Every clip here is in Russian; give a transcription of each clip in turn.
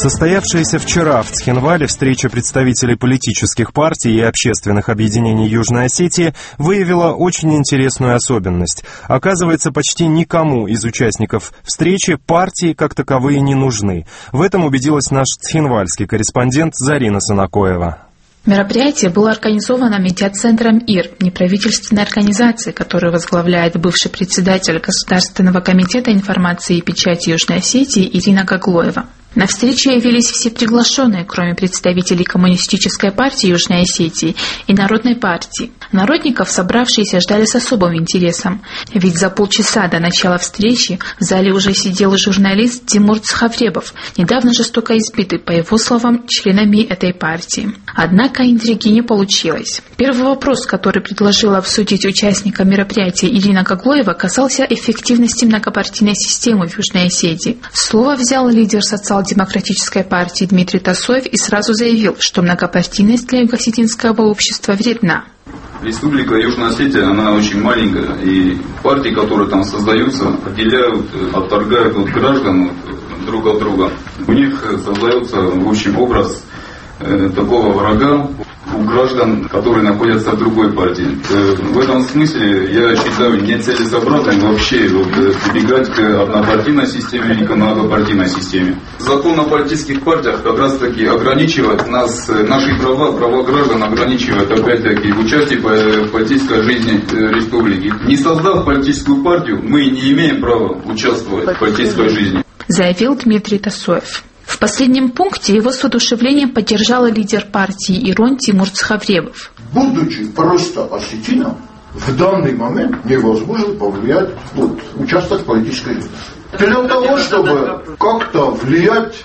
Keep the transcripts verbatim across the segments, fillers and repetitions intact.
Состоявшаяся вчера в Цхинвале встреча представителей политических партий и общественных объединений Южной Осетии выявила очень интересную особенность. Оказывается, почти никому из участников встречи партии как таковые не нужны. В этом убедилась наш цхинвальский корреспондент Зарина Санакоева. Мероприятие было организовано медиацентром ИР, неправительственной организации, которую возглавляет бывший председатель Государственного комитета информации и печати Южной Осетии Ирина Гаглоева. На встречу явились все приглашенные, кроме представителей Коммунистической партии Южной Осетии и Народной партии. Народников собравшиеся ждали с особым интересом, ведь за полчаса до начала встречи в зале уже сидел журналист Тимур Цхавребов, недавно жестоко избитый, по его словам, членами этой партии. Однако интриги не получилось. Первый вопрос, который предложила обсудить участникам мероприятия Ирина Гаглоева, касался эффективности многопартийной системы в Южной Осетии. Слово взял лидер социал-демократической партии Дмитрий Тасоев и сразу заявил, что многопартийность для юго-осетинского общества вредна. Республика Южная Осетия, она очень маленькая, и партии, которые там создаются, отделяют, отторгают от граждан друг от друга. У них создается, в общем, образ э, такого врага у граждан, которые находятся в другой партии. В этом смысле я считаю нецелесообразным вообще вот, прибегать к однопартийной системе или к многопартийной системе. Закон о политических партиях как раз таки ограничивает нас, наши права, права граждан ограничивает опять-таки в участии в политической жизни республики. Не создав политическую партию, мы не имеем права участвовать в политической жизни, заявил Дмитрий Тасоев. В последнем пункте его с воодушевлением поддержал лидер партии ИРОН Тимур Цхавребов. Будучи просто осетином, в данный момент невозможно повлиять, вот, участвовать в политической жизни. Для того, чтобы как-то влиять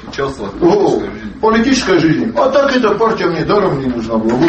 в политической жизни. А так эта партия мне даром не нужна была.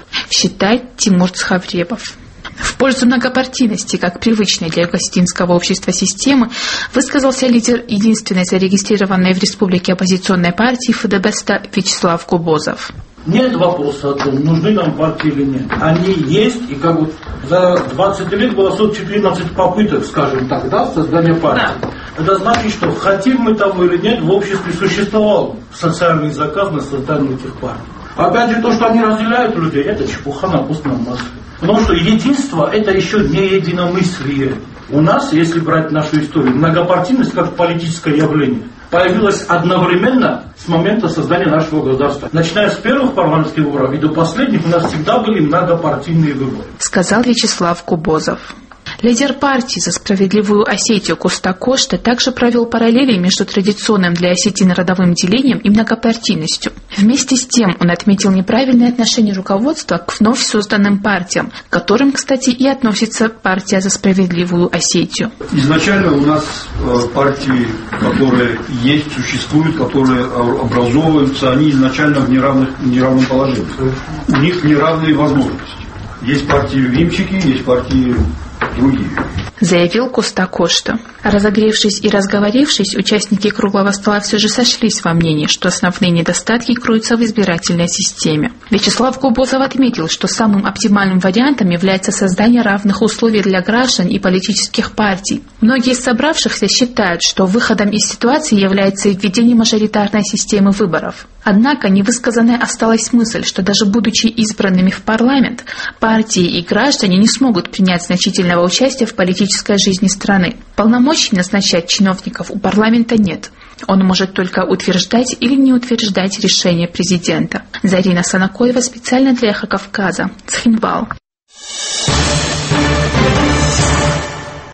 Считает Тимур Цхавребов. В пользу многопартийности, как привычной для юго-осетинского общества системы, высказался лидер единственной зарегистрированной в республике оппозиционной партии ФДБ-ста Вячеслав Кубозов. Нет вопроса о том, нужны нам партии или нет. Они есть, и как вот за двадцать лет было сто четырнадцать попыток, скажем так, да, создания партии. Да. Это значит, что хотим мы того или нет, в обществе существовал социальный заказ на создание этих партий. Опять же, то, что они разделяют людей, это чепуха на постном масле. Потому что единство – это еще не единомыслие. У нас, если брать нашу историю, многопартийность как политическое явление появилась одновременно с момента создания нашего государства. Начиная с первых парламентских выборов и до последних у нас всегда были многопартийные выборы. Сказал Вячеслав Кубозов. Лидер партии «За справедливую Осетию» Коста Кошта также провел параллели между традиционным для Осетии родовым делением и многопартийностью. Вместе с тем он отметил неправильное отношение руководства к вновь созданным партиям, к которым, кстати, и относится партия «За справедливую Осетию». Изначально у нас партии, которые есть, существуют, которые образовываются, они изначально в неравных, неравном положении. У них неравные возможности. Есть партии любимчики, есть партии другие. Заявил Коста Кошта. Разогревшись и разговорившись, участники круглого стола все же сошлись во мнении, что основные недостатки кроются в избирательной системе. Вячеслав Кубозов отметил, что самым оптимальным вариантом является создание равных условий для граждан и политических партий. Многие из собравшихся считают, что выходом из ситуации является введение мажоритарной системы выборов. Однако невысказанной осталась мысль, что даже будучи избранными в парламент, партии и граждане не смогут принять значительного участия в политической жизни страны. Полномочий назначать чиновников у парламента нет. Он может только утверждать или не утверждать решение президента. Зарина Санакоева специально для Эхо Кавказа. Цхинвал.